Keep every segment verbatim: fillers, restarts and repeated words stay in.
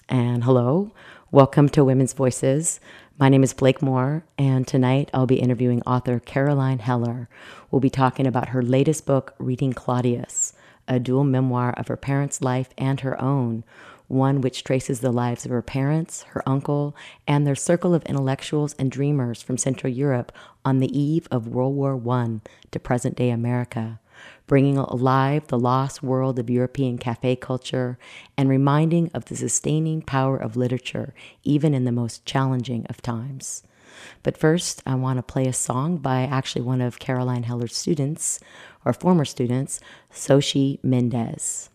and hello. Welcome to Women's Voices. My name is Blake Moore, and tonight I'll be interviewing author Caroline Heller. We'll be talking about her latest book, Reading Claudius, a dual memoir of her parents' life and her own, one which traces the lives of her parents, her uncle, and their circle of intellectuals and dreamers from Central Europe on the eve of World War One to present-day America, bringing alive the lost world of European cafe culture and reminding of the sustaining power of literature, even in the most challenging of times. But first, I want to play a song by actually one of Caroline Heller's students, or former students, Xochitl Mendez.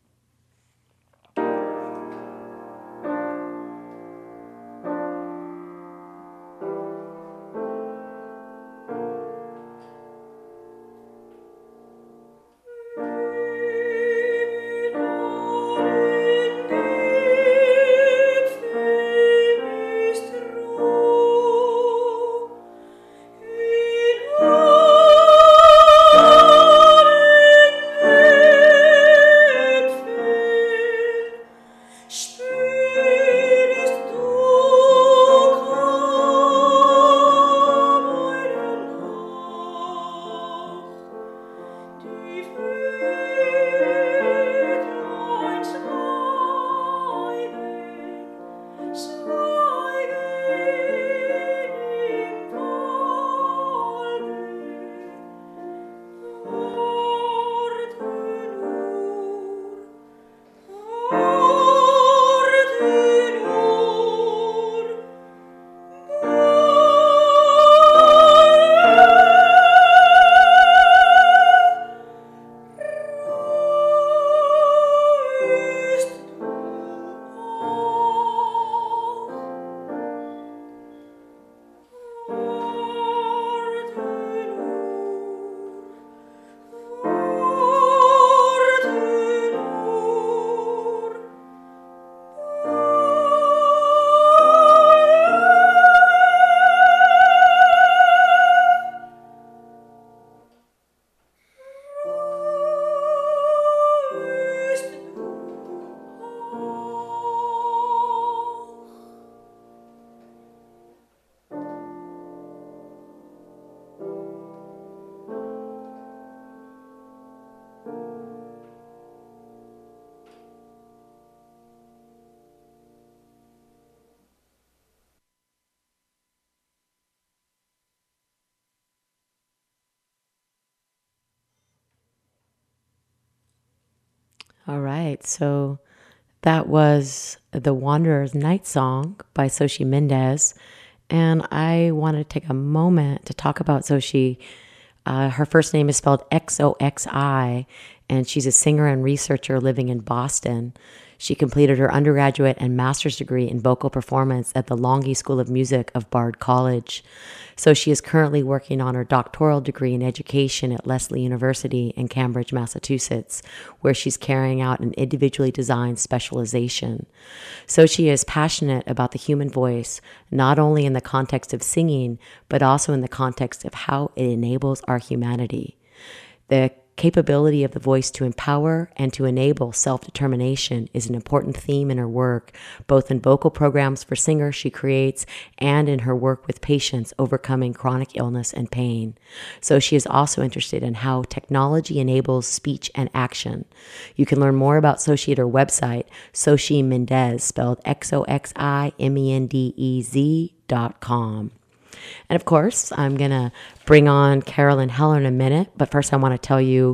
All right, so that was The Wanderer's Night Song by Xochitl Mendez, and I want to take a moment to talk about Xochitl. Uh, her first name is spelled X O X I, and she's a singer and researcher living in Boston. She completed her undergraduate and master's degree in vocal performance at the Longy School of Music of Bard College. So she is currently working on her doctoral degree in education at Lesley University in Cambridge, Massachusetts, where she's carrying out an individually designed specialization. So she is passionate about the human voice, not only in the context of singing, but also in the context of how it enables our humanity. The capability of the voice to empower and to enable self-determination is an important theme in her work, both in vocal programs for singers she creates and in her work with patients overcoming chronic illness and pain. So she is also interested in how technology enables speech and action. You can learn more about Xochitl at her website, Xochitl Mendez, spelled X O X I M E N D E Z dot com. And of course, I'm going to bring on Caroline Heller in a minute, but first I want to tell you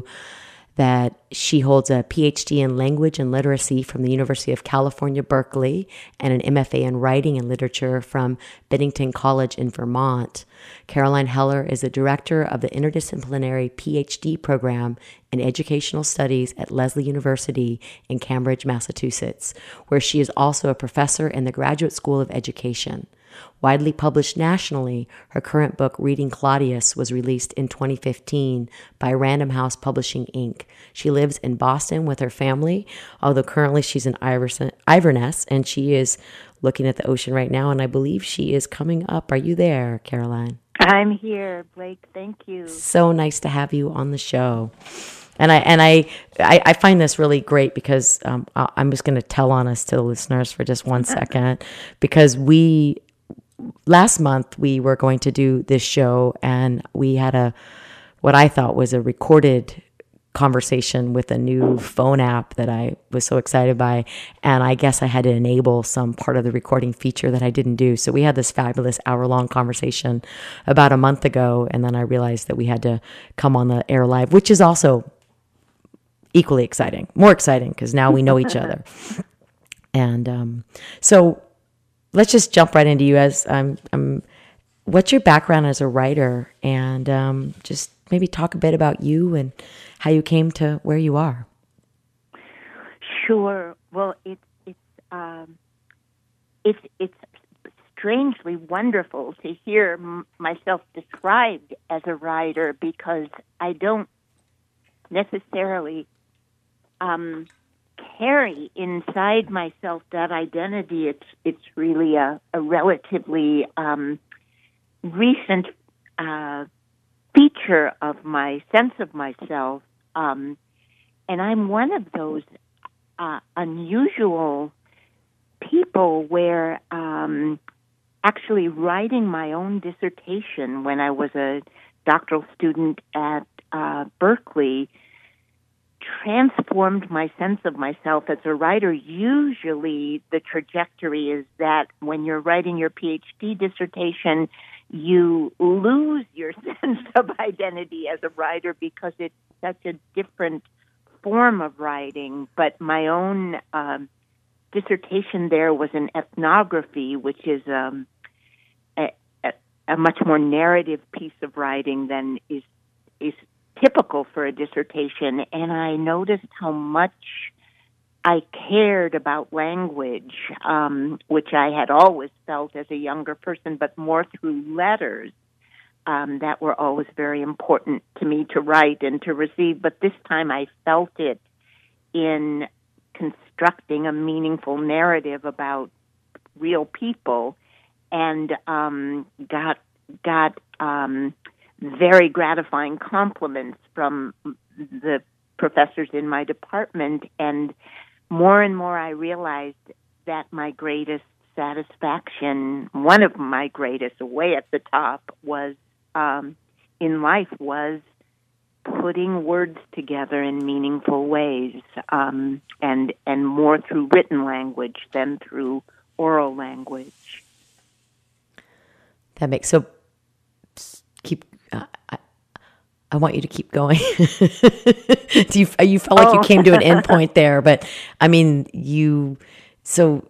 that she holds a P H D in language and literacy from the University of California, Berkeley, and an M F A in writing and literature from Bennington College in Vermont. Caroline Heller is the director of the interdisciplinary P H D program in educational studies at Lesley University in Cambridge, Massachusetts, where she is also a professor in the Graduate School of Education. Widely published nationally, her current book, Reading Claudius, was released in twenty fifteen by Random House Publishing, Incorporated. She lives in Boston with her family, although currently she's in Iverson, Iverness, and she is looking at the ocean right now, and I believe she is coming up. Are you there, Caroline? I'm here, Blake. Thank you. So nice to have you on the show. And I and I I, I find this really great because um, I- I'm just going to tell on us to the listeners for just one second, because we last month we were going to do this show, and we had a what I thought was a recorded conversation with a new phone app that I was so excited by. And I guess I had to enable some part of the recording feature that I didn't do. So we had this fabulous hour long conversation about a month ago. And then I realized that we had to come on the air live, which is also equally exciting, more exciting, because now we know each other. And um, so let's just jump right into you as I'm, I'm what's your background as a writer, and um, just maybe talk a bit about you and how you came to where you are. Sure. Well, it's it's um, it's it's strangely wonderful to hear m- myself described as a writer, because I don't necessarily um, carry inside myself that identity. It's it's really a, a relatively um, recent uh, feature of my sense of myself. Um, and I'm one of those uh, unusual people where um, actually writing my own dissertation when I was a doctoral student at uh, Berkeley transformed my sense of myself as a writer. Usually the trajectory is that when you're writing your PhD dissertation, you lose your sense of identity as a writer because it's such a different form of writing. But my own um, dissertation there was an ethnography, which is um, a, a, a much more narrative piece of writing than is is typical for a dissertation. And I noticed how much I cared about language, um, which I had always felt as a younger person, but more through letters um, that were always very important to me to write and to receive. But this time I felt it in constructing a meaningful narrative about real people, and um, got got um, very gratifying compliments from the professors in my department. And more and more I realized that my greatest satisfaction, one of my greatest, way at the top, was um, in life was putting words together in meaningful ways, um, and and more through written language than through oral language. That makes so keep. Uh, I, I want you to keep going. Do you you felt like oh. you came to an end point there, but I mean you. So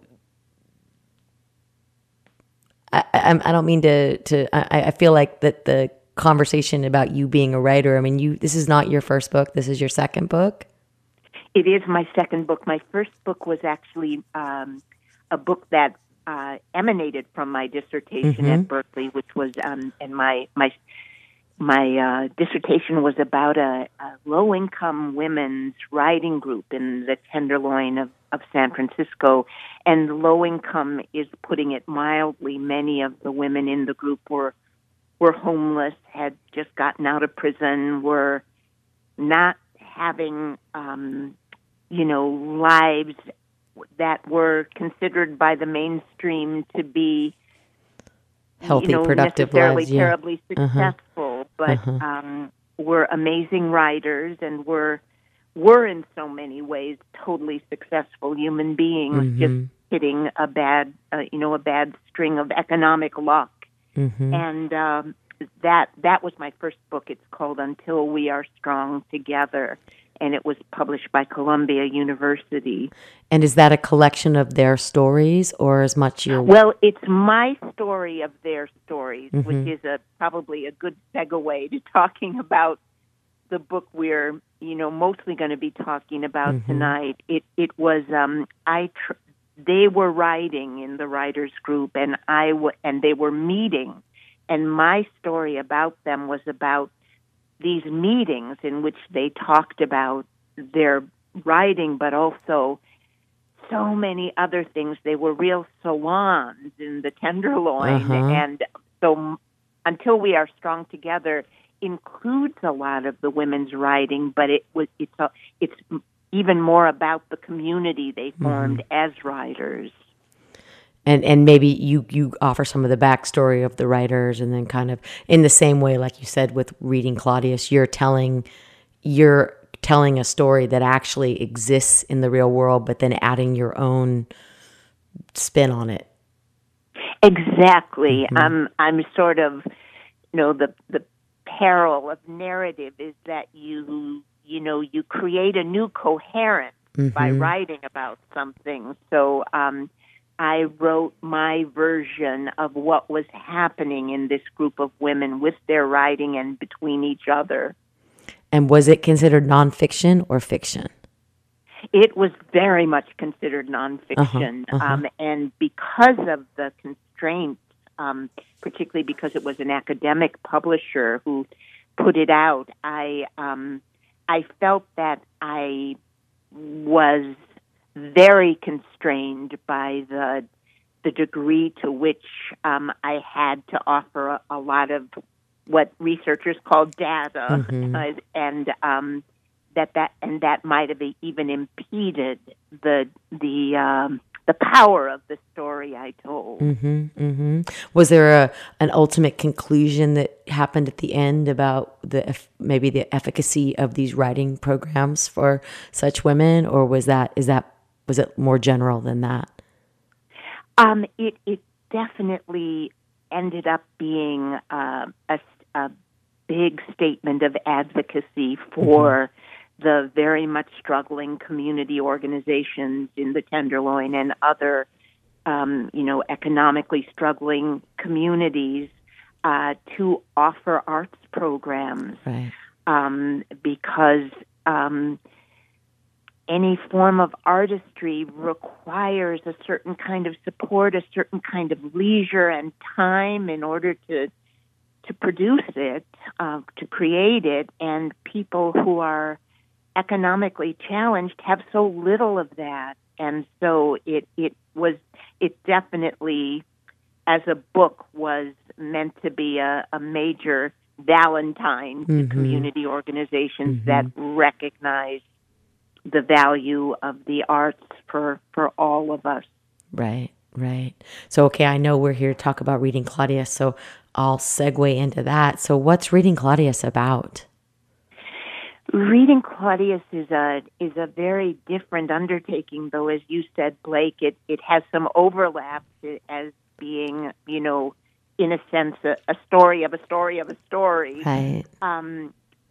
I I, I don't mean to to. I, I feel like that the conversation about you being a writer. I mean you. This is not your first book. This is your second book. It is my second book. My first book was actually um, a book that uh, emanated from my dissertation mm-hmm. at Berkeley, which was um, and my my. My uh, dissertation was about a, a low-income women's writing group in the Tenderloin of, of San Francisco. And low-income is putting it mildly. Many of the women in the group were were homeless, had just gotten out of prison, were not having, um, you know, lives that were considered by the mainstream to be healthy, you know, productive necessarily lives, yeah. terribly successful, uh-huh. but uh-huh. um, were amazing writers and were were in so many ways totally successful human beings, mm-hmm. just hitting a bad, uh, you know, a bad string of economic luck. Mm-hmm. And um, that that was my first book. It's called Until We Are Strong Together, and it was published by Columbia University. And is that a collection of their stories, or as much your... Well, it's my story of their stories, mm-hmm. which is a probably a good segue to talking about the book we're, you know, mostly going to be talking about mm-hmm. tonight. It it was um, I tr- they were writing in the writers group, and I w- and they were meeting, and my story about them was about these meetings in which they talked about their writing, but also so many other things. They were real salons in the Tenderloin. Uh-huh. And so Until We Are Strong Together includes a lot of the women's writing, but it was it's a, it's even more about the community they formed mm-hmm. as writers. And and maybe you, you offer some of the backstory of the writers, and then kind of in the same way, like you said, with Reading Claudius, you're telling you're telling a story that actually exists in the real world, but then adding your own spin on it. Exactly. Mm-hmm. I'm I'm sort of, you know, the the peril of narrative is that you you know you create a new coherence mm-hmm. by writing about something. So. Um, I wrote my version of what was happening in this group of women with their writing and between each other. And was it considered nonfiction or fiction? It was very much considered nonfiction. Uh-huh, uh-huh. Um, and because of the constraints, um, particularly because it was an academic publisher who put it out, I um, I felt that I was very constrained by the the degree to which um, I had to offer a, a lot of what researchers call data, mm-hmm. uh, and um, that that and that might have even impeded the the um, the power of the story I told. Mm-hmm, mm-hmm. Was there a an ultimate conclusion that happened at the end about the maybe the efficacy of these writing programs for such women, or was that is that was it more general than that? Um, it it definitely ended up being uh, a, a big statement of advocacy for mm-hmm. the very much struggling community organizations in the Tenderloin and other, um, you know, economically struggling communities uh, to offer arts programs, right. um, because. Um, Any form of artistry requires a certain kind of support, a certain kind of leisure and time in order to to produce it, uh, to create it. And people who are economically challenged have so little of that. And so it it was it definitely, as a book, was meant to be a, a major Valentine mm-hmm. to community organizations mm-hmm. that recognize the value of the arts for, for all of us. Right, right. So, okay, I know we're here to talk about Reading Claudius, so I'll segue into that. So what's Reading Claudius about? Reading Claudius is a is a very different undertaking, though, as you said, Blake. It, it has some overlaps as being, you know, in a sense, a, a story of a story of a story. Right. Um,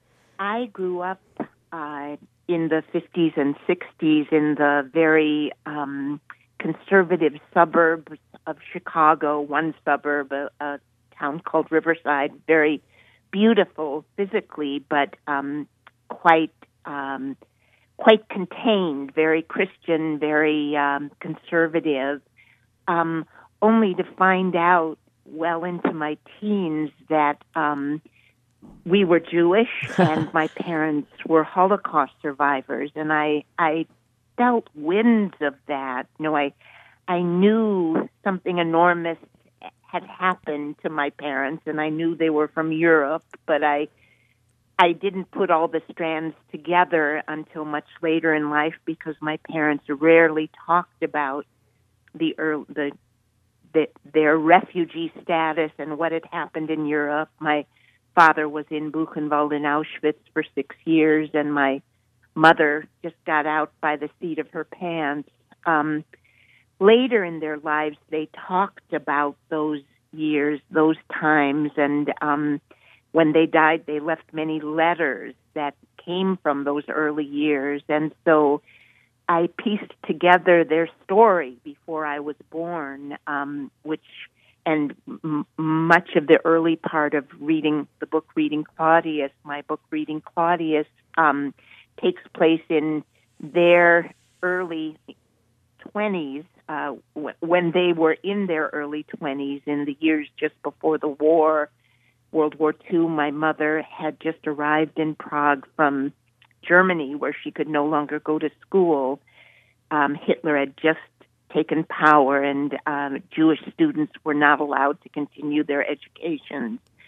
I grew up uh, in the fifties and sixties in the very um, conservative suburbs of Chicago, one suburb, a, a town called Riverside, very beautiful physically, but um, quite um, quite contained, very Christian, very um, conservative, um, only to find out well into my teens that um, we were Jewish and my parents were Holocaust survivors, and I I felt winds of that. You know, I I knew something enormous had happened to my parents, and I knew they were from Europe, but I I didn't put all the strands together until much later in life because my parents rarely talked about the early, the, the their refugee status and what had happened in Europe. My father was in Buchenwald and Auschwitz for six years, and my mother just got out by the seat of her pants. Um, later in their lives, they talked about those years, those times, and um, when they died, they left many letters that came from those early years. And so I pieced together their story before I was born, um, which and m- much of the early part of reading the book Reading Claudius, my book Reading Claudius, um, takes place in their early twenties, uh, w- when they were in their early twenties, in the years just before the war, World War Two. My mother had just arrived in Prague from Germany, where she could no longer go to school. Um, Hitler had just taken power, and um, Jewish students were not allowed to continue their education.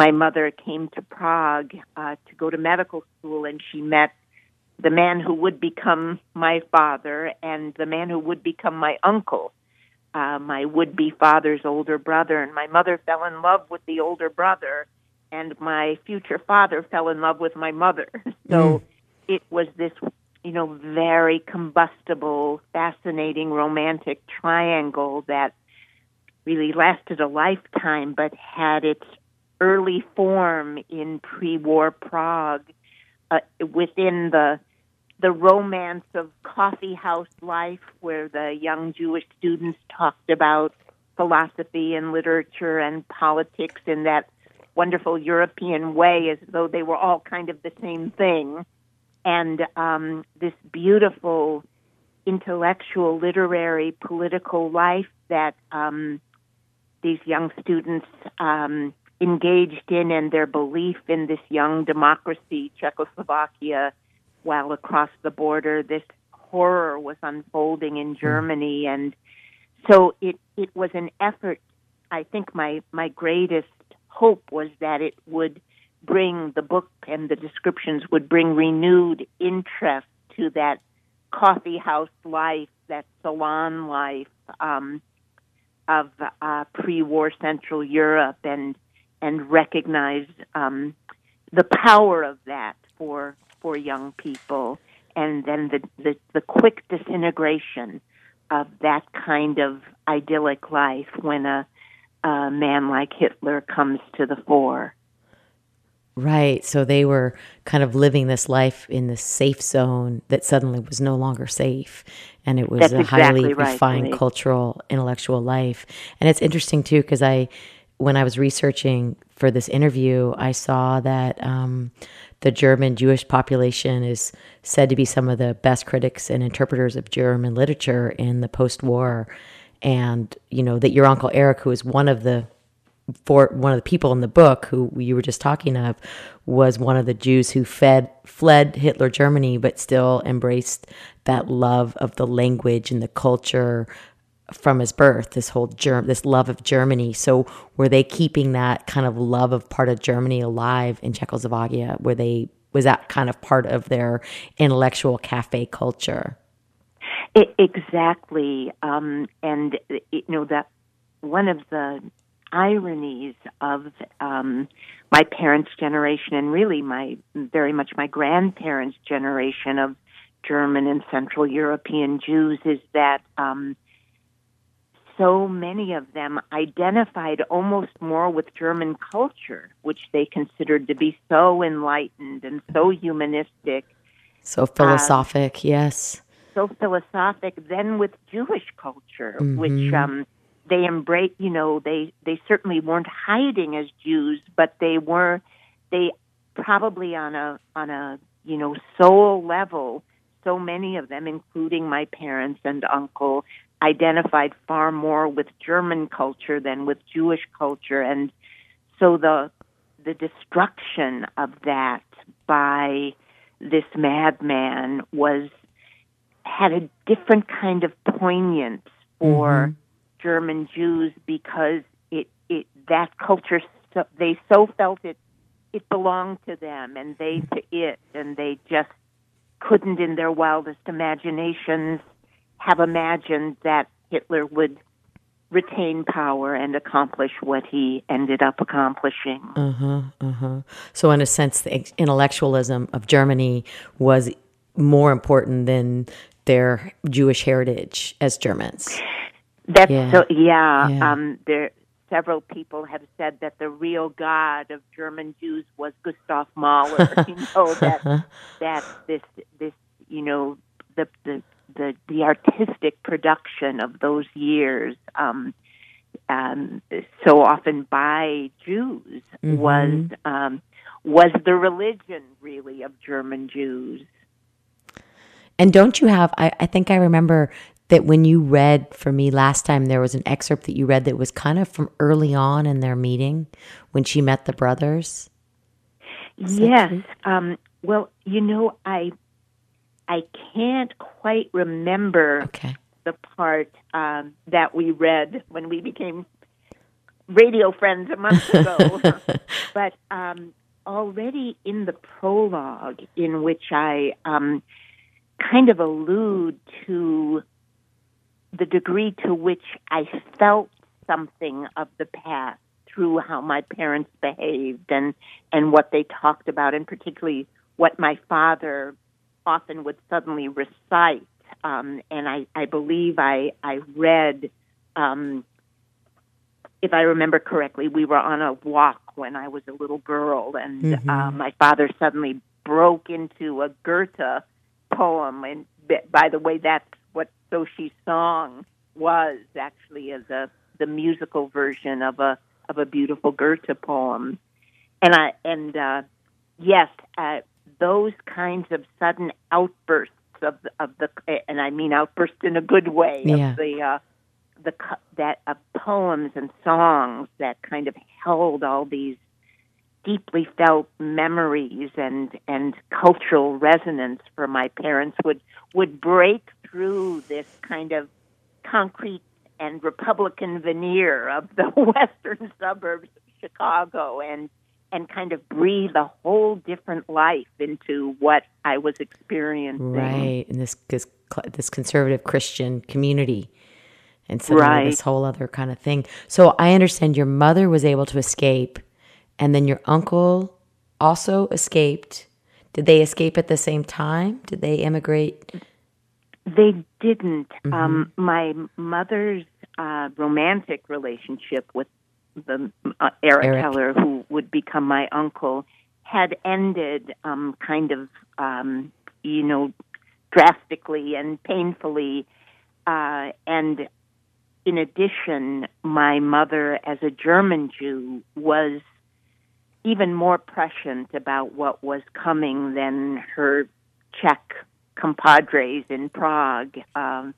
my mother came to Prague uh, to go to medical school, and she met the man who would become my father and the man who would become my uncle, uh, my would-be father's older brother. And my mother fell in love with the older brother, and my future father fell in love with my mother. So mm. it was this, you know, very combustible, fascinating, romantic triangle that really lasted a lifetime, but had its early form in pre-war Prague, uh, within the the romance of coffee house life, where the young Jewish students talked about philosophy and literature and politics in that wonderful European way, as though they were all kind of the same thing. And um, this beautiful intellectual, literary, political life that um, these young students um, engaged in, and their belief in this young democracy, Czechoslovakia, while across the border this horror was unfolding in Germany. Mm. And so it, it was an effort. I think my, my greatest hope was that it would bring, the book and the descriptions would bring renewed interest to that coffee house life, that salon life um, of uh, pre-war Central Europe, and and recognize um, the power of that for for young people, and then the, the, the quick disintegration of that kind of idyllic life when a, a man like Hitler comes to the fore. Right. So they were kind of living this life in this safe zone that suddenly was no longer safe. And it was That's a exactly highly right, refined Lee. cultural, intellectual life. And it's interesting, too, because I, when I was researching for this interview, I saw that um, the German Jewish population is said to be some of the best critics and interpreters of German literature in the post-war. And, you know, that your Uncle Eric, who is one of the for one of the people in the book who you were just talking of, was one of the Jews who fed, fled Hitler Germany, but still embraced that love of the language and the culture from his birth, this whole germ, this love of Germany. So were they keeping that kind of love of part of Germany alive in Czechoslovakia? Were they, was that kind of part of their intellectual cafe culture? It, exactly. Um, and, you know, that one of the ironies of um, my parents' generation, and really my very much my grandparents' generation of German and Central European Jews, is that um, so many of them identified almost more with German culture, which they considered to be so enlightened and so humanistic. So philosophic, um, yes. So philosophic, than with Jewish culture, mm-hmm. which um, they embrace. You know, they, they certainly weren't hiding as Jews, but they were, they probably on a on a you know soul level, so many of them, including my parents and uncle, identified far more with German culture than with Jewish culture. And so the the destruction of that by this madman was had a different kind of poignance for mm-hmm. German Jews, because it, it that culture, so, they so felt it it belonged to them and they to it, and they just couldn't in their wildest imaginations have imagined that Hitler would retain power and accomplish what he ended up accomplishing. Uh-huh, uh-huh. So in a sense, the intellectualism of Germany was more important than their Jewish heritage as Germans. That's yeah. so, yeah. yeah. Um, there, several people have said that the real god of German Jews was Gustav Mahler. You know, that, that this, this, you know, the, the, the, the artistic production of those years, um, um, so often by Jews, mm-hmm. was, um, was the religion, really, of German Jews. And don't you have, I, I think I remember that when you read for me last time, there was an excerpt that you read that was kind of from early on in their meeting when she met the brothers. Is yes. Um, well, you know, I I can't quite remember okay. the part um, that we read when we became radio friends a month ago. but um, already in the prologue, in which I um, kind of allude to the degree to which I felt something of the past through how my parents behaved and, and what they talked about, and particularly what my father often would suddenly recite. Um, and I, I believe I, I read, um, if I remember correctly, we were on a walk when I was a little girl, and mm-hmm. uh, my father suddenly broke into a Goethe poem. And by the way, that's what Sochi's song was, actually, as a the musical version of a of a beautiful Goethe poem. And I and uh, yes, uh, those kinds of sudden outbursts of the, of the and I mean outbursts in a good way yeah. of the uh, the that of poems and songs that kind of held all these deeply felt memories and and cultural resonance for my parents would would break through this kind of concrete and Republican veneer of the western suburbs of Chicago and and kind of breathe a whole different life into what I was experiencing. Right, in this this, this conservative Christian community. And suddenly right. this whole other kind of thing. So I understand your mother was able to escape, and then your uncle also escaped. Did they escape at the same time? Did they immigrate? They didn't. Mm-hmm. Um, my mother's uh, romantic relationship with the uh, Eric, Eric Heller, who would become my uncle, had ended um, kind of, um, you know, drastically and painfully. Uh, and in addition, my mother, as a German Jew, was even more prescient about what was coming than her Czech compadres in Prague. Um,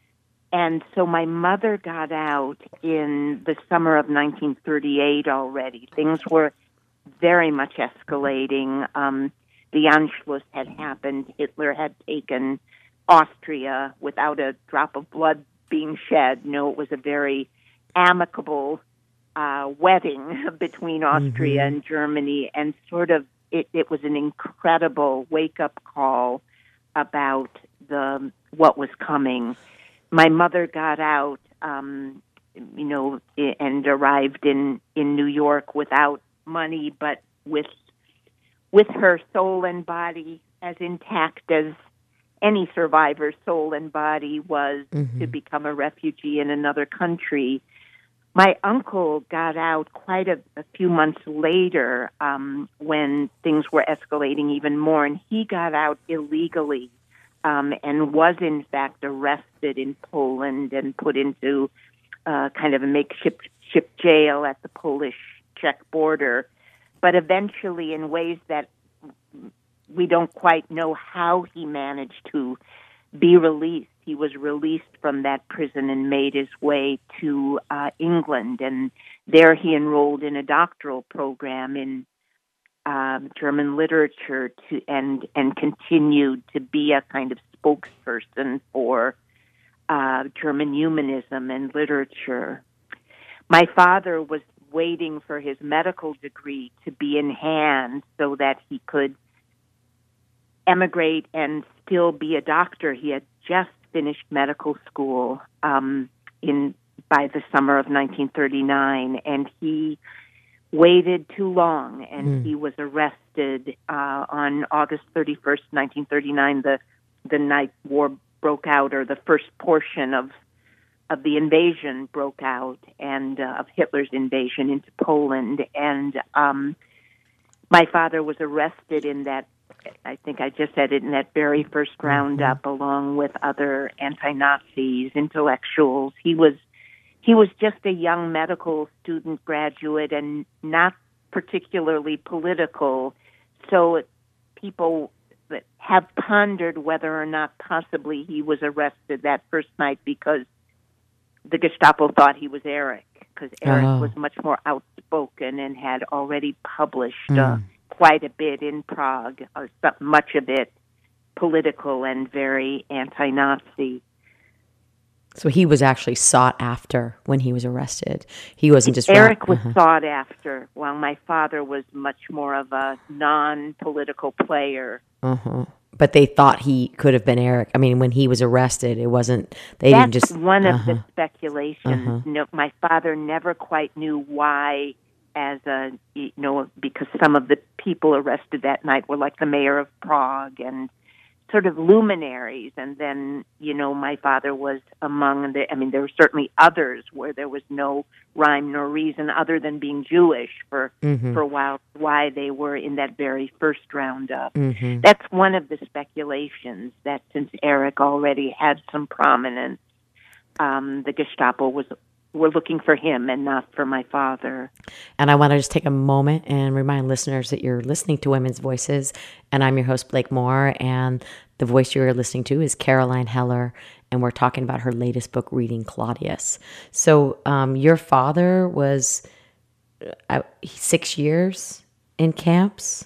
and so my mother got out in the summer of nineteen thirty-eight already. Things were very much escalating. Um, the Anschluss had happened. Hitler had taken Austria without a drop of blood being shed. No, it was a very amicable uh, wedding between Austria mm-hmm. and Germany, and sort of it, it was an incredible wake-up call about the what was coming. My mother got out, um, you know, and arrived in, in New York without money, but with with her soul and body as intact as any survivor's soul and body was mm-hmm. to become a refugee in another country. My uncle got out quite a, a few months later um, when things were escalating even more, and he got out illegally um, and was, in fact, arrested in Poland and put into uh, kind of a makeshift ship jail at the Polish-Czech border. But eventually, in ways that we don't quite know how he managed to be released. He was released from that prison and made his way to uh, England, and there he enrolled in a doctoral program in uh, German literature to and and continued to be a kind of spokesperson for uh, German humanism and literature. My father was waiting for his medical degree to be in hand so that he could emigrate and still be a doctor. He had just finished medical school um, in by the summer of nineteen thirty-nine, and he waited too long, and mm. he was arrested uh, on August thirty-first, nineteen thirty-nine. The the night war broke out, or the first portion of of the invasion broke out, and uh, of Hitler's invasion into Poland. And um, my father was arrested in that. I think I just said it in that very first roundup, mm-hmm. along with other anti-Nazis, intellectuals. He was he was just a young medical student graduate and not particularly political. So people have pondered whether or not possibly he was arrested that first night because the Gestapo thought he was Eric, because Eric oh. was much more outspoken and had already published mm. uh, quite a bit in Prague, uh, much of it political and very anti-Nazi. So he was actually sought after when he was arrested. He wasn't just Eric ra- was uh-huh. sought after, while my father was much more of a non-political player. Uh-huh. But they thought he could have been Eric. I mean, when he was arrested, it wasn't. They That's didn't just. one of Uh-huh. the speculations. Uh-huh. No, my father never quite knew why, as a, you know, because some of the people arrested that night were like the mayor of Prague and sort of luminaries. And then, you know, my father was among the, I mean, there were certainly others where there was no rhyme nor reason other than being Jewish for, Mm-hmm. for a while, why they were in that very first roundup. Mm-hmm. That's one of the speculations, that since Eric already had some prominence, um, the Gestapo was were looking for him and not for my father. And I want to just take a moment and remind listeners that you're listening to Women's Voices, and I'm your host, Blake Moore, and the voice you're listening to is Caroline Heller, and we're talking about her latest book, Reading Claudius. So um, your father was uh, six years in camps?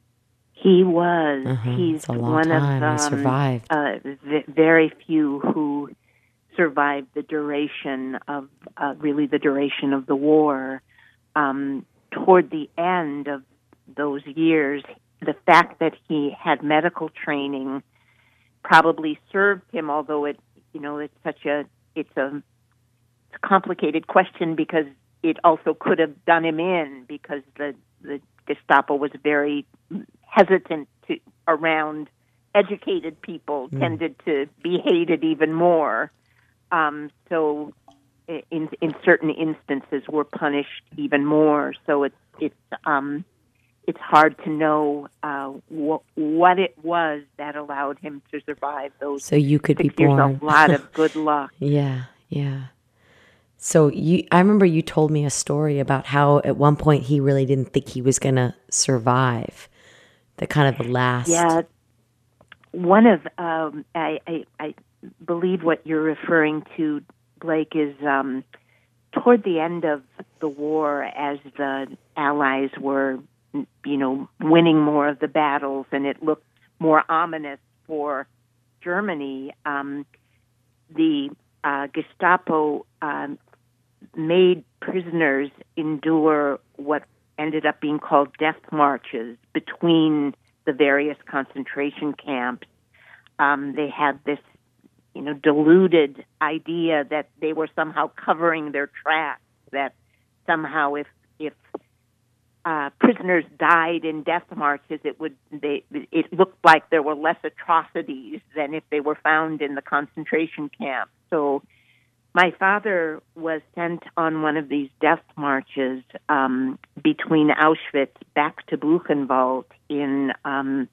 He was. Uh-huh. He's It's a long one time. of He um, survived. uh, v- very few who survived the duration of, uh, really the duration of the war. Um, toward the end of those years, the fact that he had medical training probably served him, although it, you know, it's such a, it's a, it's a complicated question because it also could have done him in, because the, the Gestapo was very hesitant to, around educated people, mm. tended to be hated even more. Um, so in in certain instances were punished even more. So it's it's um, it's hard to know uh, wh- what it was that allowed him to survive those. So you could six be years. born. A lot of good luck. Yeah, yeah. So you, I remember you told me a story about how at one point he really didn't think he was going to survive. The kind of the last. Yeah. One of um, I, I I believe what you're referring to, Blake, is um, toward the end of the war, as the Allies were, you know, winning more of the battles, and it looked more ominous for Germany. Um, the uh, Gestapo um, made prisoners endure what ended up being called death marches between the various concentration camps. Um, they had this, you know, deluded idea that they were somehow covering their tracks, that somehow if if uh, prisoners died in death marches, it would they it looked like there were less atrocities than if they were found in the concentration camp. So my father was sent on one of these death marches um, between Auschwitz back to Buchenwald in um,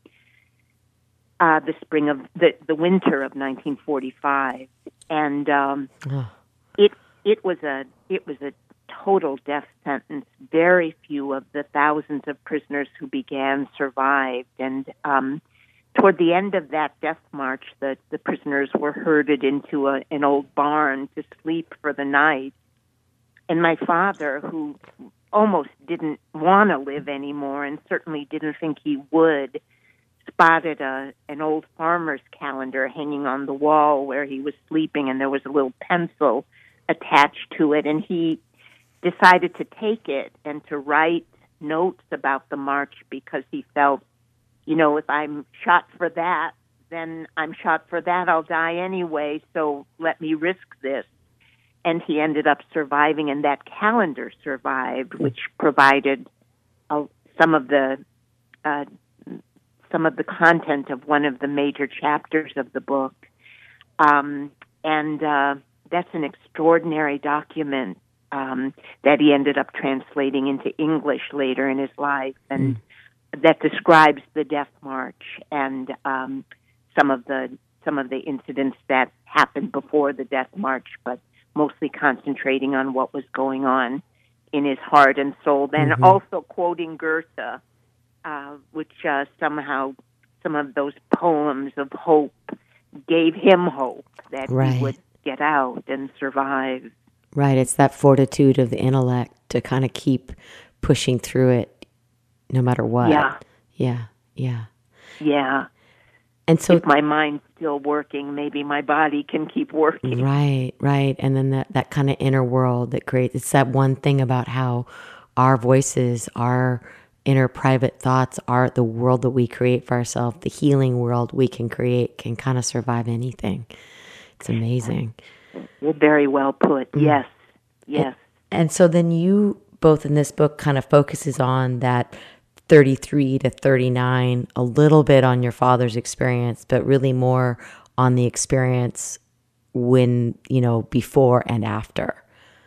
uh, the spring of the, the winter of nineteen forty-five, and um, oh. it it was a it was a total death sentence. Very few of the thousands of prisoners who began survived, and um, toward the end of that death march, the, the prisoners were herded into a, an old barn to sleep for the night. And my father, who almost didn't want to live anymore and certainly didn't think he would, spotted a an old farmer's calendar hanging on the wall where he was sleeping, and there was a little pencil attached to it. And he decided to take it and to write notes about the march, because he felt, you know, if I'm shot for that, then I'm shot for that. I'll die anyway, so let me risk this. And he ended up surviving, and that calendar survived, which provided uh, some of the uh, some of the content of one of the major chapters of the book. Um, and uh, that's an extraordinary document um, that he ended up translating into English later in his life, and mm. that describes the death march and um, some of the some of the incidents that happened before the death march, but mostly concentrating on what was going on in his heart and soul. Then mm-hmm. also quoting Goethe, uh, which uh, somehow some of those poems of hope gave him hope that right. he would get out and survive. Right. It's that fortitude of the intellect to kind of keep pushing through it no matter what. Yeah. Yeah. Yeah. Yeah. And so, if my mind's still working, maybe my body can keep working. right, right. And then that, that kind of inner world that creates, it's that one thing about how our voices, our inner private thoughts are the world that we create for ourselves, the healing world we can create can kind of survive anything. It's amazing. Well, very well put. Mm. Yes, And, yes. and so then you both in this book kind of focuses on that thirty-three to thirty-nine, a little bit on your father's experience, but really more on the experience when, you know, before and after.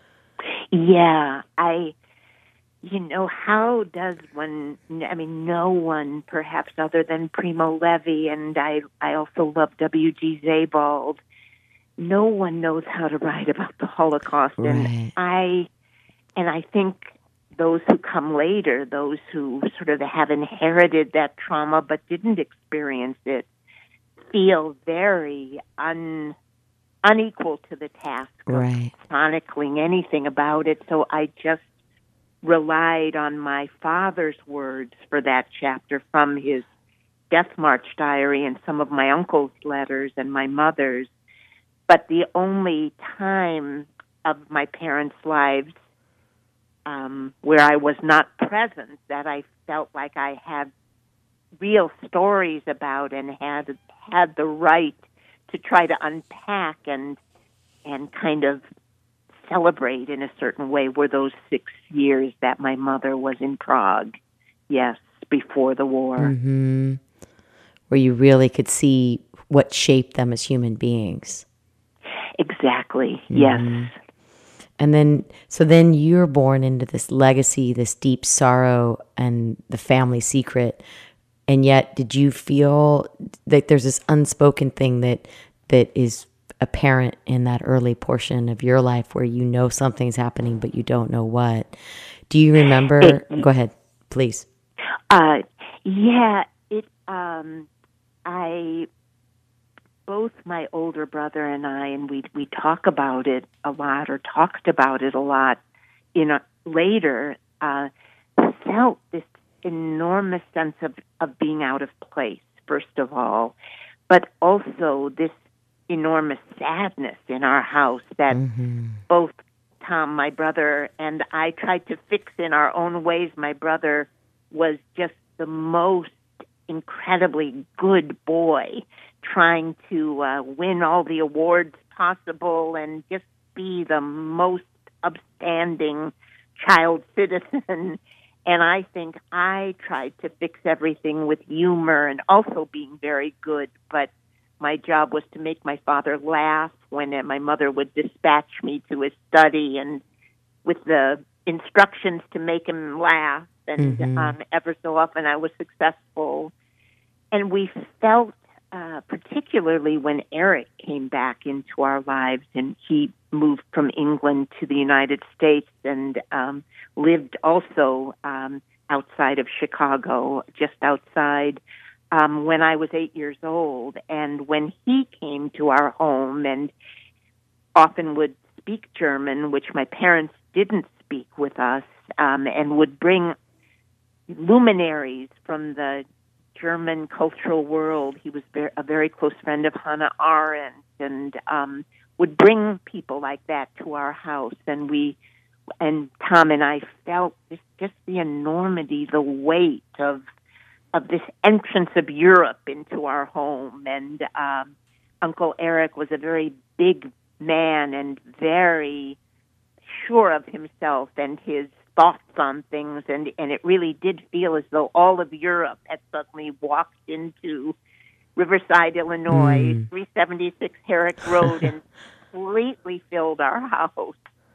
Yeah, I, you know, how does one, I mean, no one perhaps other than Primo Levi, and I, I also love W G Sebald, no one knows how to write about the Holocaust. Right. And I, and I think those who come later, those who sort of have inherited that trauma but didn't experience it, feel very un, unequal to the task Right. of chronicling anything about it. So I just relied on my father's words for that chapter from his Death March diary and some of my uncle's letters and my mother's. But the only time of my parents' lives um, where I was not present, that I felt like I had real stories about and had had the right to try to unpack and and kind of celebrate in a certain way, were those six years that my mother was in Prague. Yes, before the war. Mm-hmm. Where you really could see what shaped them as human beings. Exactly. Mm-hmm. Yes. And then, so then you're born into this legacy, this deep sorrow and the family secret. And yet, did you feel that there's this unspoken thing that that is apparent in that early portion of your life where you know something's happening, but you don't know what? Do you remember? It, Go ahead, please. Uh, yeah, it, um, I, both my older brother and I, and we we talk about it a lot, or talked about it a lot, in a, later, uh, felt this enormous sense of, of being out of place, first of all, but also this enormous sadness in our house that mm-hmm. both Tom, my brother, and I tried to fix in our own ways. My brother was just the most incredibly good boy, trying to uh, win all the awards possible and just be the most upstanding child citizen. And I think I tried to fix everything with humor and also being very good, but my job was to make my father laugh when my mother would dispatch me to his study and with the instructions to make him laugh. And mm-hmm. um, ever so often I was successful. And we felt, uh, particularly when Eric came back into our lives, and he moved from England to the United States and um, lived also um, outside of Chicago, just outside, um, when I was eight years old. And when he came to our home and often would speak German, which my parents didn't speak with us, um, and would bring luminaries from the German cultural world. He was a very close friend of Hannah Arendt, and um, would bring people like that to our house. And we, and Tom and I felt just, just the enormity, the weight of of this entrance of Europe into our home. And um, Uncle Eric was a very big man and very sure of himself and his thoughts on things, and, and it really did feel as though all of Europe had suddenly walked into Riverside, Illinois, mm. three seventy-six Herrick Road, and completely filled our house.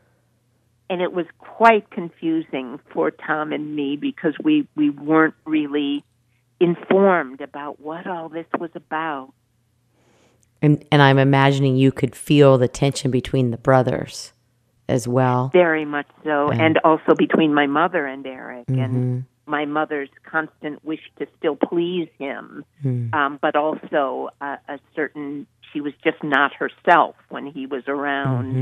And it was quite confusing for Tom and me because we, we weren't really informed about what all this was about. And and I'm imagining you could feel the tension between the brothers as well. Very much so, yeah. And also between my mother and Eric, mm-hmm. and my mother's constant wish to still please him, mm. um, but also uh, a certain, she was just not herself when he was around.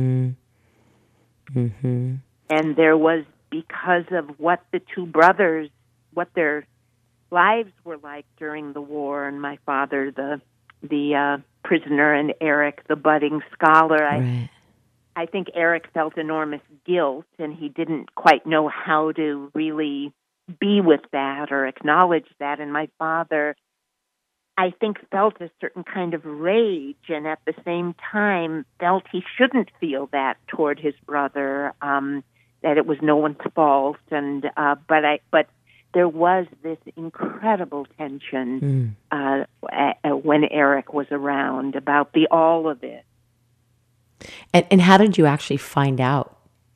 Mm-hmm. Mm-hmm. And there was, because of what the two brothers, what their lives were like during the war, and my father, the the uh, prisoner and Eric, the budding scholar. I, Right. I think Eric felt enormous guilt, and he didn't quite know how to really be with that or acknowledge that. And my father, I think, felt a certain kind of rage, and at the same time felt he shouldn't feel that toward his brother, um, that it was no one's fault. And uh, but I but there was this incredible tension Mm. uh, a- a- when Eric was around about the all of it. And, and how did you actually find out?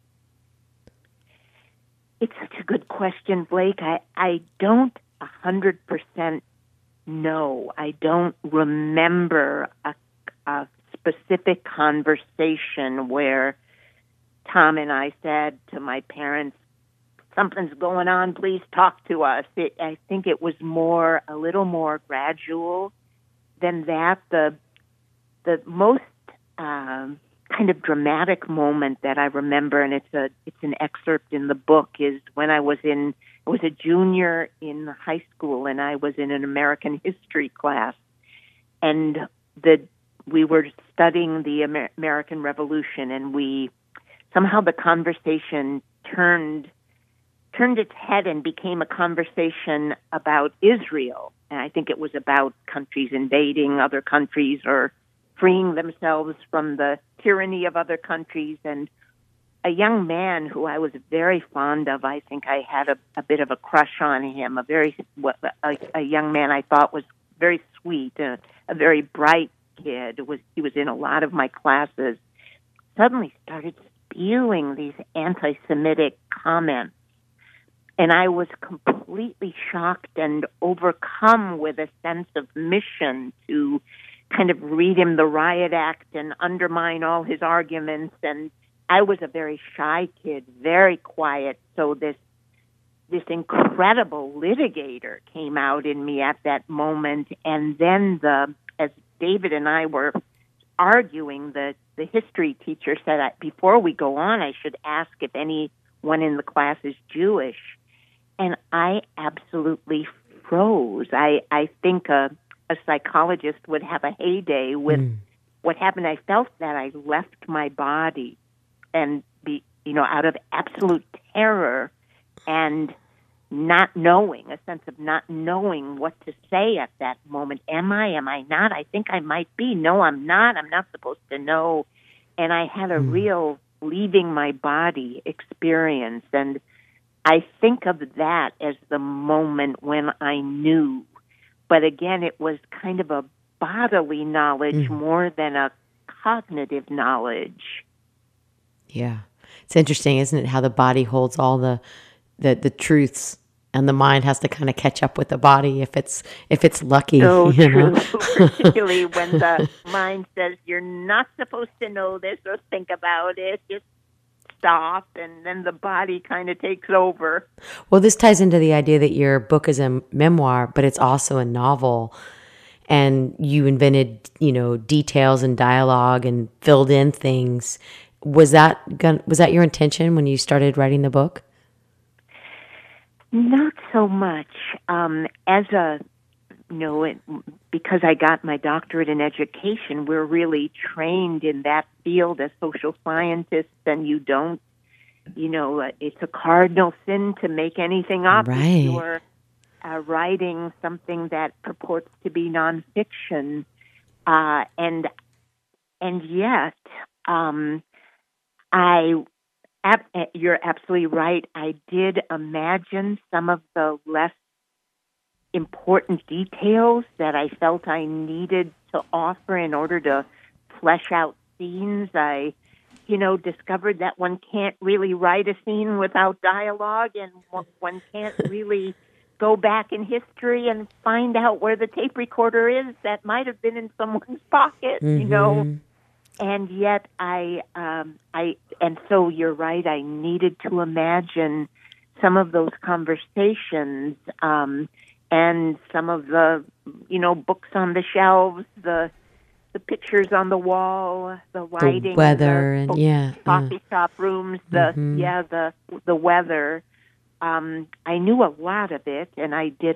It's such a good question, Blake. I, I don't a hundred percent know. I don't remember a, a specific conversation where Tom and I said to my parents, something's going on, please talk to us. It, I think it was more, a little more gradual than that. The, the most um, kind of dramatic moment that I remember, and it's a it's an excerpt in the book, is when I was in I was a junior in high school, and I was in an American history class, and the we were studying the Amer- American Revolution, and we somehow the conversation turned turned its head and became a conversation about Israel, and I think it was about countries invading other countries or freeing themselves from the tyranny of other countries. And a young man who I was very fond of, I think I had a, a bit of a crush on him, a very a, a young man I thought was very sweet, a, a very bright kid. Was he was in a lot of my classes. Suddenly started spewing these anti-Semitic comments, and I was completely shocked and overcome with a sense of mission to kind of read him the riot act and undermine all his arguments. And I was a very shy kid, very quiet. So this this incredible litigator came out in me at that moment. And then the as David and I were arguing, the, the history teacher said, before we go on, I should ask if anyone in the class is Jewish. And I absolutely froze. I, I think a a psychologist would have a heyday with mm. what happened. I felt that I left my body and be, you know, out of absolute terror and not knowing, a sense of not knowing what to say at that moment. Am I, am I not? I think I might be. No, I'm not. I'm not supposed to know. And I had a mm. real leaving my body experience. And I think of that as the moment when I knew. But again, it was kind of a bodily knowledge mm. more than a cognitive knowledge. Yeah. It's interesting, isn't it, how the body holds all the, the, the truths, and the mind has to kind of catch up with the body if it's if it's lucky. So you true, know? particularly when the mind says you're not supposed to know this or think about it. Just stop, and then the body kind of takes over. Well, this ties into the idea that your book is a memoir, but it's also a novel, and you invented, you know, details and dialogue and filled in things. Was that gon- was that your intention when you started writing the book? Not so much. Um, as a you know, it, because I got my doctorate in education, we're really trained in that field as social scientists, and you don't, you know, uh, it's a cardinal sin to make anything up right. if you're uh, writing something that purports to be nonfiction. Uh, and and yet, um, I, ab- you're absolutely right. I did imagine some of the less important details that I felt I needed to offer in order to flesh out scenes. I, you know, discovered that one can't really write a scene without dialogue, and one can't really go back in history and find out where the tape recorder is that might have been in someone's pocket, mm-hmm. you know. And yet I, um, I, and so you're right, I needed to imagine some of those conversations, um, and some of the, you know, books on the shelves, the the pictures on the wall, the lighting, the weather, the and yeah, coffee uh, shop rooms, the mm-hmm. yeah, the the weather. Um, I knew a lot of it, and I did a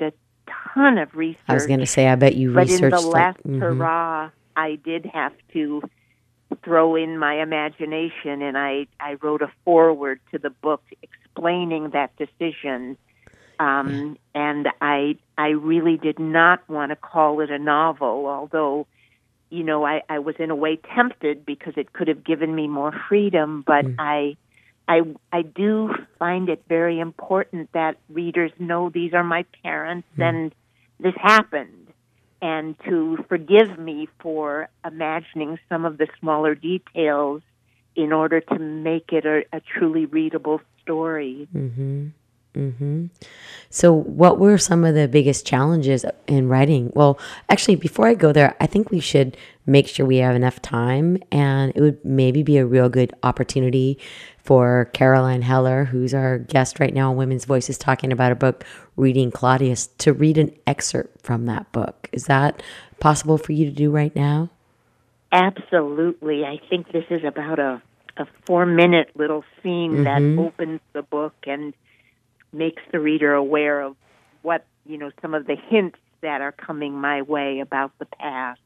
ton of I was going to research, say, I bet you but in the researched like, last mm-hmm. hurrah, I did have to throw in my imagination, and I, I wrote a foreword to the book explaining that decision. Um, yeah. And I I really did not want to call it a novel, although, you know, I, I was in a way tempted because it could have given me more freedom. But mm. I, I, I do find it very important that readers know these are my parents mm. and this happened, and to forgive me for imagining some of the smaller details in order to make it a, a truly readable story. Mm-hmm. Mm-hmm. So what were some of the biggest challenges in writing? Well, actually, before I go there, I think we should make sure we have enough time, and it would maybe be a real good opportunity for Caroline Heller, who's our guest right now on Women's Voices, talking about a book, Reading Claudius, to read an excerpt from that book. Is that possible for you to do right now? Absolutely. I think this is about a, a four-minute little scene mm-hmm. that opens the book and makes the reader aware of what, you know, some of the hints that are coming my way about the past.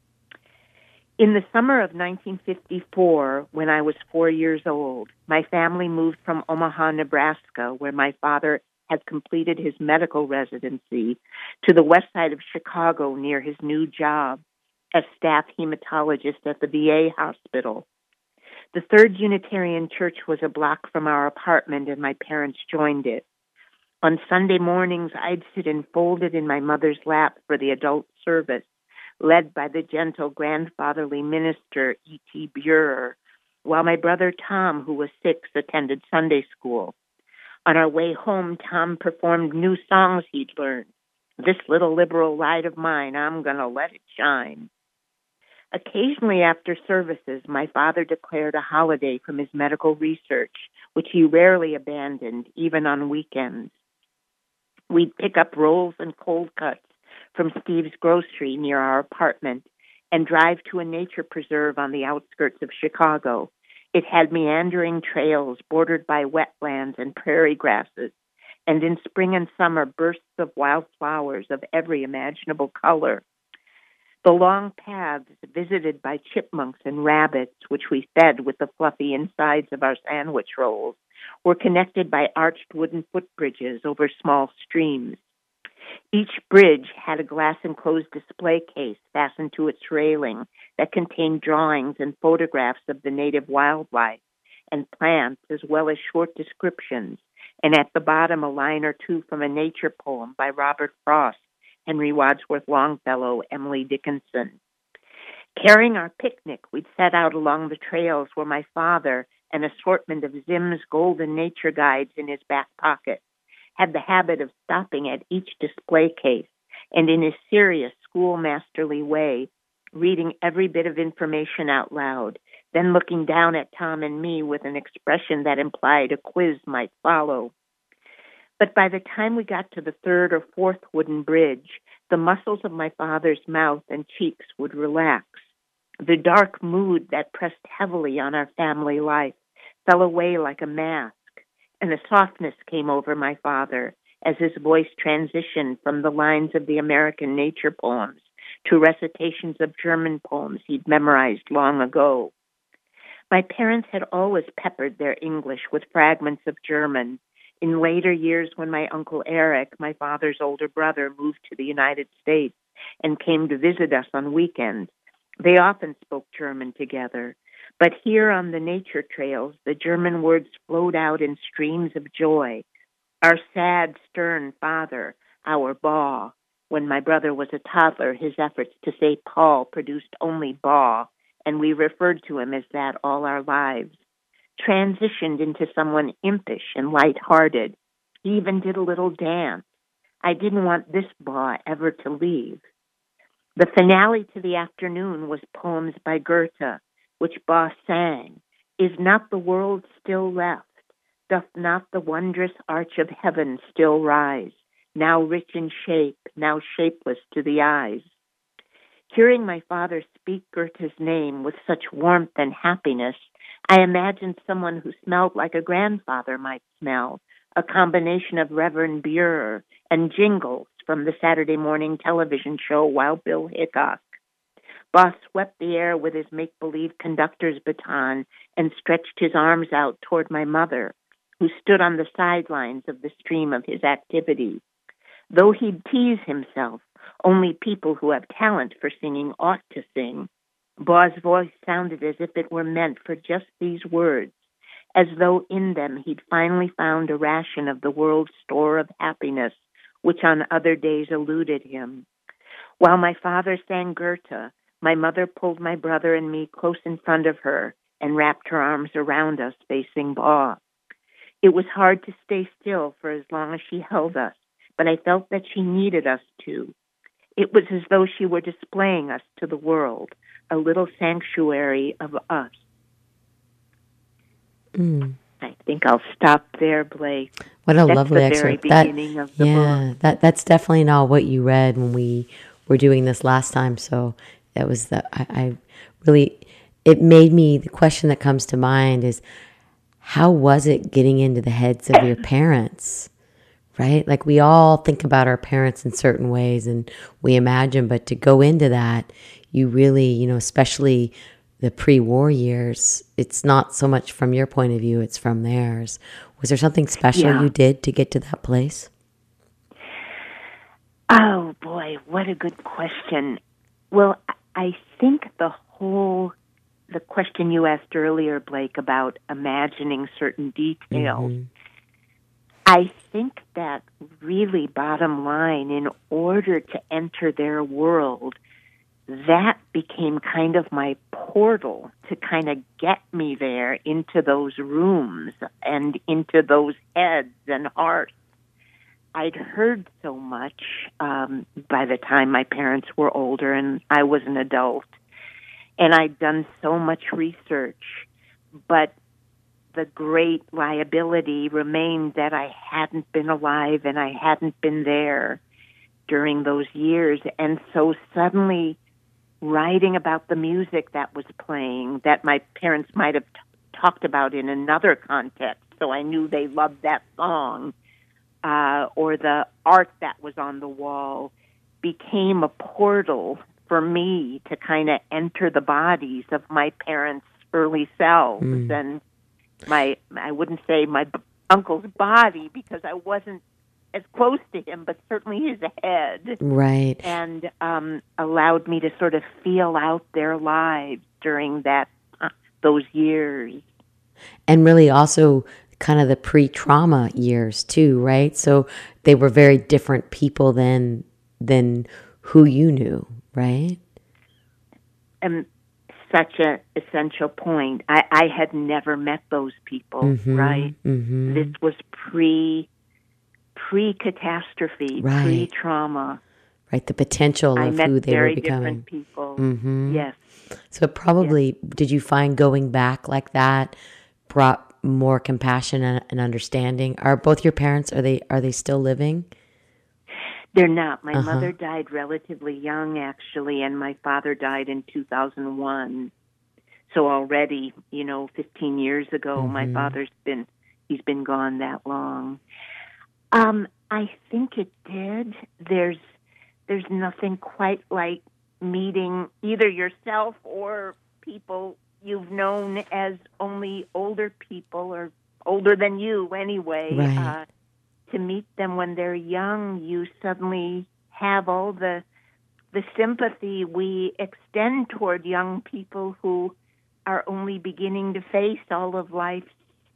In the summer of nineteen fifty-four, when I was four years old, my family moved from Omaha, Nebraska, where my father had completed his medical residency, to the west side of Chicago near his new job as staff hematologist at the V A hospital. The Third Unitarian Church was a block from our apartment, and my parents joined it. On Sunday mornings, I'd sit enfolded in my mother's lap for the adult service, led by the gentle grandfatherly minister, E T Burer, while my brother Tom, who was six, attended Sunday school. On our way home, Tom performed new songs he'd learned. This little liberal light of mine, I'm gonna let it shine. Occasionally after services, my father declared a holiday from his medical research, which he rarely abandoned, even on weekends. We'd pick up rolls and cold cuts from Steve's Grocery near our apartment and drive to a nature preserve on the outskirts of Chicago. It had meandering trails bordered by wetlands and prairie grasses, and in spring and summer, bursts of wildflowers of every imaginable color. The long paths visited by chipmunks and rabbits, which we fed with the fluffy insides of our sandwich rolls, were connected by arched wooden footbridges over small streams. Each bridge had a glass-enclosed display case fastened to its railing that contained drawings and photographs of the native wildlife and plants, as well as short descriptions, and at the bottom a line or two from a nature poem by Robert Frost, Henry Wadsworth Longfellow, Emily Dickinson. Carrying our picnic, we'd set out along the trails where my father, an assortment of Zim's golden nature guides in his back pocket, had the habit of stopping at each display case and in his serious schoolmasterly way, reading every bit of information out loud, then looking down at Tom and me with an expression that implied a quiz might follow. But by the time we got to the third or fourth wooden bridge, the muscles of my father's mouth and cheeks would relax. The dark mood that pressed heavily on our family life fell away like a mask, and a softness came over my father as his voice transitioned from the lines of the American nature poems to recitations of German poems he'd memorized long ago. My parents had always peppered their English with fragments of German. In later years, when my Uncle Eric, my father's older brother, moved to the United States and came to visit us on weekends, they often spoke German together. But here on the nature trails, the German words flowed out in streams of joy. Our sad, stern father, our Baw. When my brother was a toddler, his efforts to say Paul produced only Baw, and we referred to him as that all our lives. Transitioned into someone impish and light-hearted. He even did a little dance. I didn't want this Baw ever to leave. The finale to the afternoon was poems by Goethe, which Baw sang. Is not the world still left? Doth not the wondrous arch of heaven still rise, now rich in shape, now shapeless to the eyes? Hearing my father speak Goethe's name with such warmth and happiness, I imagined someone who smelled like a grandfather might smell, a combination of Reverend Burer and jingles from the Saturday morning television show Wild Bill Hickok. Boss swept the air with his make-believe conductor's baton and stretched his arms out toward my mother, who stood on the sidelines of the stream of his activity. Though he'd tease himself, only people who have talent for singing ought to sing, Boss' voice sounded as if it were meant for just these words, as though in them he'd finally found a ration of the world's store of happiness, which on other days eluded him. While my father sang Goethe, my mother pulled my brother and me close in front of her and wrapped her arms around us, facing Boss. It was hard to stay still for as long as she held us, but I felt that she needed us to. It was as though she were displaying us to the world, a little sanctuary of us. Mm. I think I'll stop there, Blake. What a that's lovely the very excerpt. That, beginning of the yeah, book. that that's definitely not what you read when we were doing this last time. So that was the I, I really it made me the question that comes to mind is how was it getting into the heads of your parents? Right? Like we all think about our parents in certain ways and we imagine, but to go into that, you really, you know, especially the pre-war years, it's not so much from your point of view, it's from theirs. Was there something special Yeah. you did to get to that place? Oh, boy, what a good question. Well, I think the whole, the question you asked earlier, Blake, about imagining certain details, Mm-hmm. I think that really bottom line, in order to enter their world, that became kind of my portal to kind of get me there into those rooms and into those heads and hearts. I'd heard so much um, by the time my parents were older and I was an adult, and I'd done so much research, but the great liability remained that I hadn't been alive and I hadn't been there during those years. And so suddenly writing about the music that was playing that my parents might have t- talked about in another context, so I knew they loved that song, uh, or the art that was on the wall, became a portal for me to kind of enter the bodies of my parents' early selves. Mm. And my, I wouldn't say my b- uncle's body because I wasn't as close to him, but certainly his head. Right. And um, allowed me to sort of feel out their lives during that uh, those years. And really also kind of the pre-trauma years too, right? So they were very different people than than who you knew, right? And such an essential point. I, I had never met those people, Mm-hmm, right? mm-hmm. This was pre pre-catastrophe, Right. pre-trauma. Right, the potential I of met who they very were becoming. different people. Mm-hmm. Yes. So probably, did you find going back like that brought more compassion and, and understanding? Are both your parents, are they are they still living? They're not. My Uh-huh. mother died relatively young, actually, and my father died in two thousand one. So already, you know, fifteen years ago, my Mhm. father's been, he's been gone that long. Um, I think it did. There's, there's nothing quite like meeting either yourself or people you've known as only older people or older than you anyway. Right. Uh, to meet them when they're young, you suddenly have all the the sympathy we extend toward young people who are only beginning to face all of life's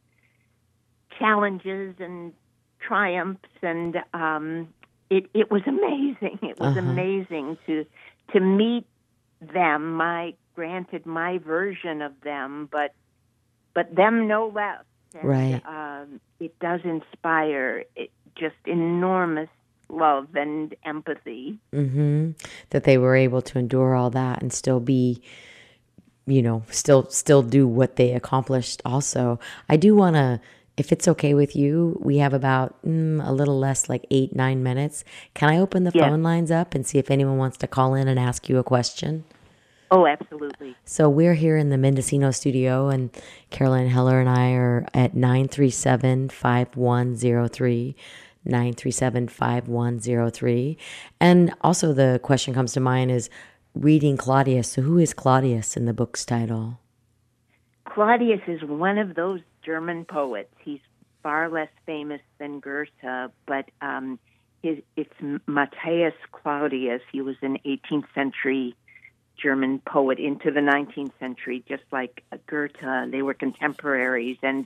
challenges and triumphs. And um, it it was amazing. It was Uh-huh. amazing to to meet them. My granted, my version of them, but but them no less. And, Right. um, it does inspire it, just enormous love and empathy. Mm-hmm. That they were able to endure all that and still be, you know, still still do what they accomplished also. I do want to, if it's okay with you, we have about mm, a little less, like eight, nine minutes. Can I open the Yes. phone lines up and see if anyone wants to call in and ask you a question? Oh, absolutely. So we're here in the Mendocino studio, and Caroline Heller and I are at nine three seven, five one zero three. nine three seven, five one zero three. And also the question comes to mind is reading Claudius. So who is Claudius in the book's title? Claudius is one of those German poets. He's far less famous than Goethe, but um, his, it's Matthias Claudius. He was an eighteenth century German poet into the nineteenth century, just like Goethe. They were contemporaries, and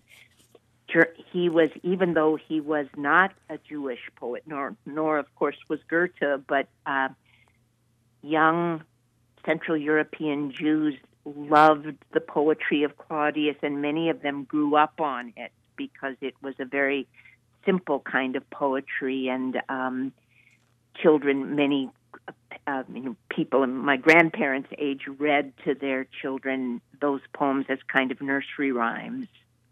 he was, even though he was not a Jewish poet, nor, nor of course was Goethe, but uh, young Central European Jews loved the poetry of Claudius, and many of them grew up on it because it was a very simple kind of poetry, and um, children, many uh, you know, people in my grandparents' age read to their children those poems as kind of nursery rhymes.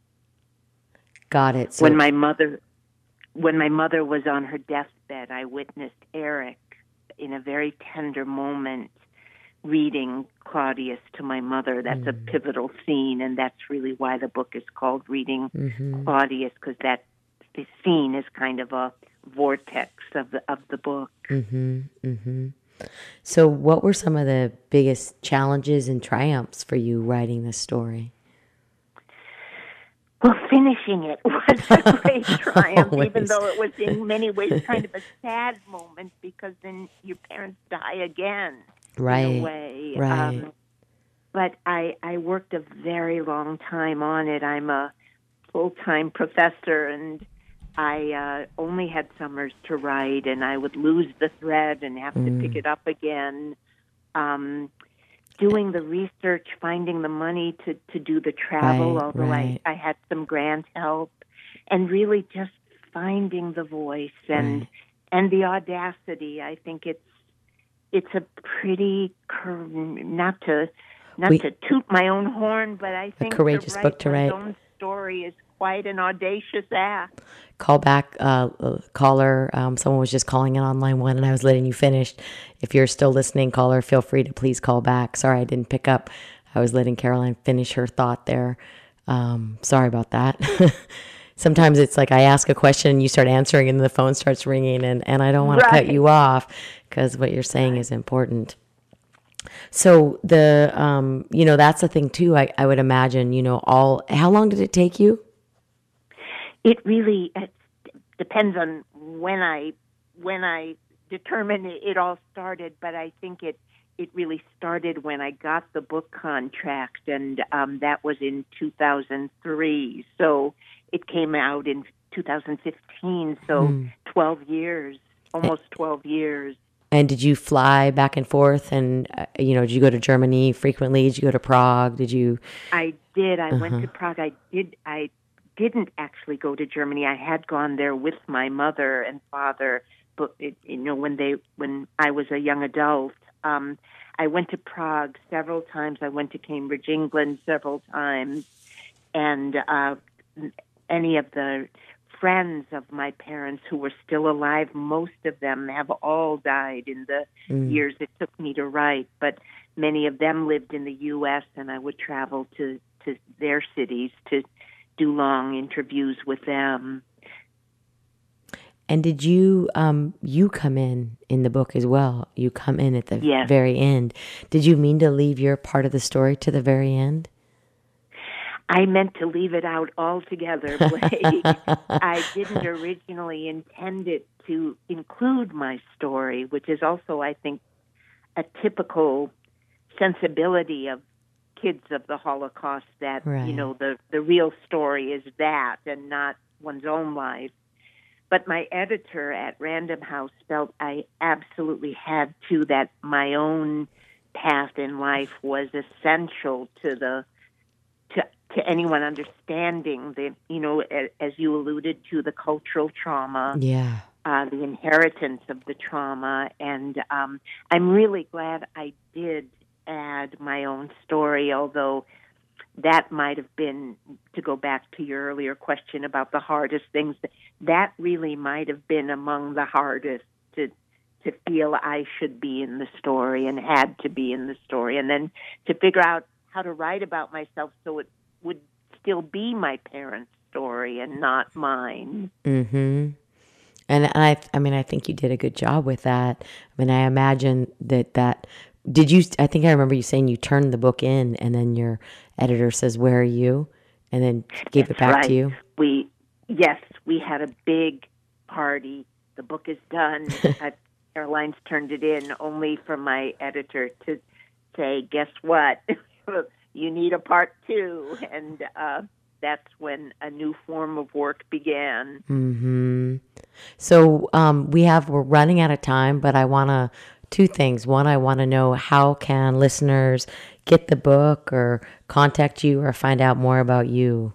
Got it. So when my mother, when my mother was on her deathbed, I witnessed Eric in a very tender moment reading Claudius to my mother. That's mm. a pivotal scene, and that's really why the book is called Reading mm-hmm. Claudius, because that the scene is kind of a vortex of the of the book. Mm-hmm. Mm-hmm. So, what were some of the biggest challenges and triumphs for you writing this story? Well, finishing it was a great triumph, even though it was in many ways kind of a sad moment, because then your parents die again, right, in a way. Right. Um, but I, I worked a very long time on it. I'm a full-time professor, and I uh, only had summers to write, and I would lose the thread and have mm. to pick it up again. Um Doing the research, finding the money to, to do the travel, right, although right. I, I had some grant help, and really just finding the voice and right. and the audacity. I think it's it's a pretty not to not we, to toot my own horn, but I think a courageous to write book to my write. own story is quite an audacious act. Call back, uh, caller. Um, someone was just calling in on line one, and I was letting you finish. If you're still listening, caller, feel free to please call back. Sorry, I didn't pick up. I was letting Caroline finish her thought there. Um, sorry about that. Sometimes it's like I ask a question, and you start answering, and the phone starts ringing, and, and I don't want right. to cut you off because what you're saying right. is important. So the, um, you know, that's the thing too. I, I would imagine, you know, all, how long did it take you? It really it depends on when I when I determine it, it all started, but I think it it really started when I got the book contract, and um, that was in two thousand three. So it came out in two thousand fifteen. So hmm. twelve years, almost twelve years. And did you fly back and forth? And uh, you know, did you go to Germany frequently? Did you go to Prague? Did you? I did. I uh-huh. went to Prague. I did. I. didn't actually go to Germany. I had gone there with my mother and father, but it, you know, when they when I was a young adult, um, I went to Prague several times. I went to Cambridge, England, several times, and uh, any of the friends of my parents who were still alive, most of them have all died in the mm. years it took me to write. But many of them lived in the U S, and I would travel to to their cities to do long interviews with them. And did you um you come in in the book as well? You come in at the yes. very end. Did you mean to leave your part of the story to the very end? I meant to leave it out altogether, Blake. I didn't originally intend it to include my story, which is also, I think, a typical sensibility of kids of the Holocaust, that, right. you know, the, the real story is that and not one's own life. But my editor at Random House felt I absolutely had to, that my own path in life was essential to the to to anyone understanding the, you know, as you alluded to, the cultural trauma, yeah, uh, the inheritance of the trauma. And um, I'm really glad I did add my own story, although that might have been, to go back to your earlier question about the hardest things, that really might have been among the hardest, to to feel I should be in the story and had to be in the story, and then to figure out how to write about myself so it would still be my parents' story and not mine. Mm-hmm. And, and I, I mean, I think you did a good job with that. I mean, I imagine that that did you. I think I remember you saying you turned the book in, and then your editor says, "Where are you?" and then gave it That's back to right. you. We yes, we had a big party. The book is done. I, Caroline's turned it in, only for my editor to say, "Guess what? You need a part two." And uh, that's when a new form of work began. Hmm. So um, we have we're running out of time, but I want to two things. One, I want to know how can listeners get the book or contact you or find out more about you.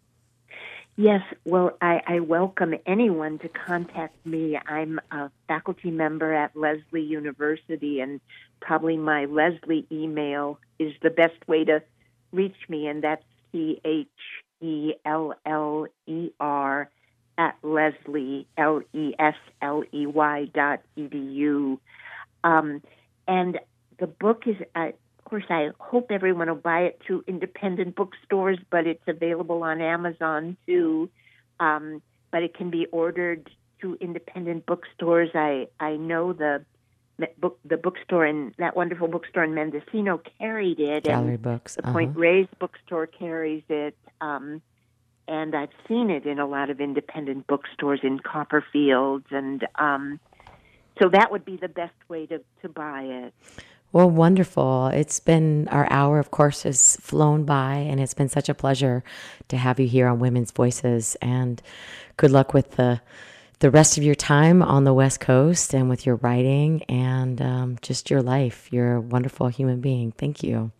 Yes, well, I, I welcome anyone to contact me. I'm a faculty member at Lesley University, and probably my Lesley email is the best way to reach me, and that's C H E L L E R at Lesley, L E S L E Y dot E D U. Um, and the book is, uh, of course, I hope everyone will buy it through independent bookstores, but it's available on Amazon too. Um, but it can be ordered through independent bookstores. I, I know the book the bookstore in that wonderful bookstore in Mendocino carried it, Gallery and Books. the Uh huh. Point Reyes bookstore carries it. Um, and I've seen it in a lot of independent bookstores in Copperfields, and um, so that would be the best way to, to buy it. Well, wonderful. It's been our hour, of course, has flown by, and it's been such a pleasure to have you here on Women's Voices. And good luck with the the rest of your time on the West Coast and with your writing and um, just your life. You're a wonderful human being. Thank you.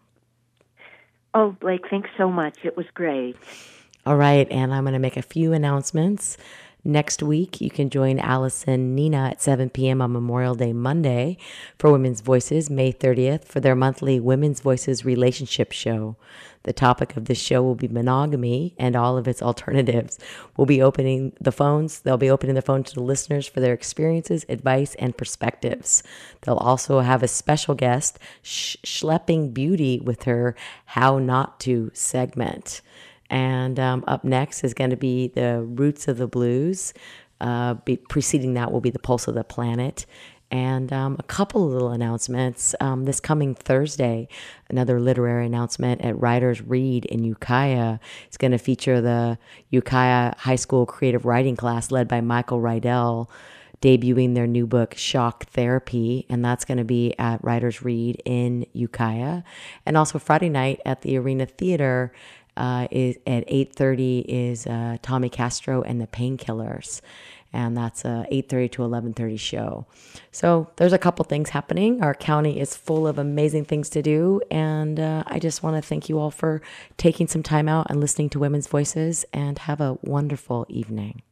Oh, Blake, thanks so much. It was great. All right, and I'm going to make a few announcements. Next week, you can join Allison Nina at seven p.m. on Memorial Day Monday for Women's Voices, May thirtieth, for their monthly Women's Voices relationship show. The topic of this show will be monogamy and all of its alternatives. We'll be opening the phones. They'll be opening the phone to the listeners for their experiences, advice, and perspectives. They'll also have a special guest, sh- schlepping beauty with her How Not To segment. And um, up next is going to be the Roots of the Blues. Uh, be, preceding that will be the Pulse of the Planet. And um, a couple of little announcements. Um, this coming Thursday, another literary announcement at Writers Read in Ukiah. It's going to feature the Ukiah High School creative writing class led by Michael Rydell, debuting their new book, Shock Therapy, and that's going to be at Writers Read in Ukiah. And also Friday night at the Arena Theater, Uh, is at eight thirty is uh, Tommy Castro and the Painkillers, and that's a eight thirty to eleven thirty show. So there's a couple things happening. Our county is full of amazing things to do, and uh, I just want to thank you all for taking some time out and listening to Women's Voices, and have a wonderful evening.